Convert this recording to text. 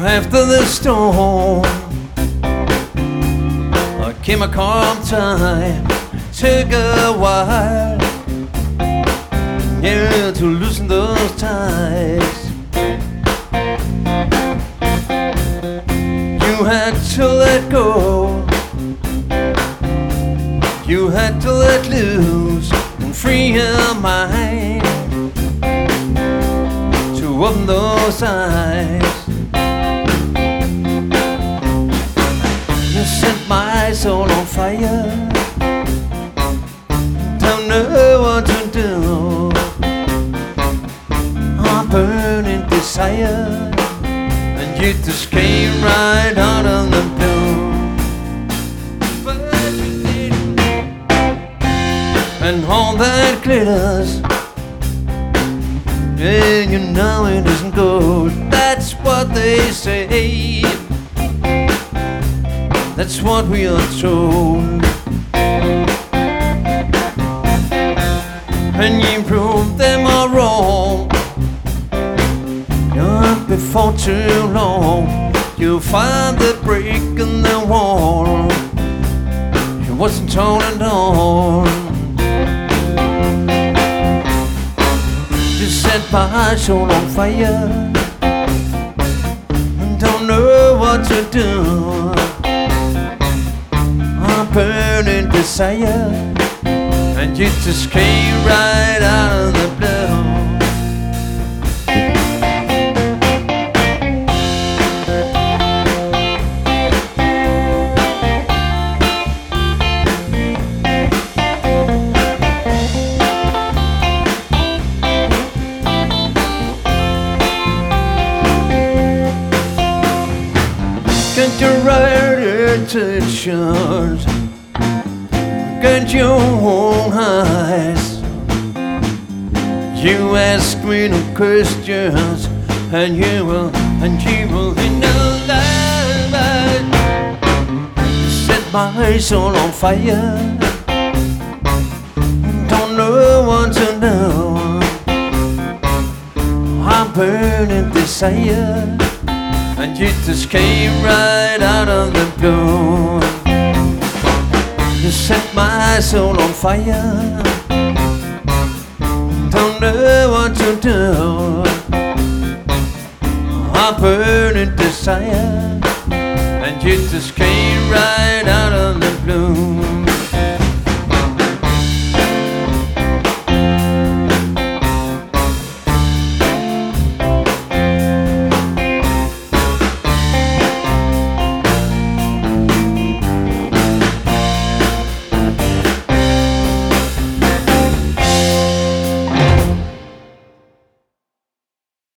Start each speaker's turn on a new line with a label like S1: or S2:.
S1: After the storm, came a calm time. Took a while, yeah, to loosen those ties. You had to let go, you had to let loose and free your mind to open those eyes. You set my soul on fire, don't know what to do. I'm burning desire, and you just came right out of the blue. But you didn't, and all that glitters, yeah, you know it isn't gold. That's what they say, that's what we are told. And you prove them all wrong. Not before too long, you'll find the break in the wall. It wasn't told at all. You set my soul on fire, don't know what to do. I'm burning desire, and you just came right out of the blue. Get your right attentions, get your own eyes. You ask me no questions, and you will in no lies. Set my soul on fire, don't know what to know. I'm burning desire, and you just came right out of the blue. You set my soul on fire, don't know what to do. I'm burning desire, and you just came right out of the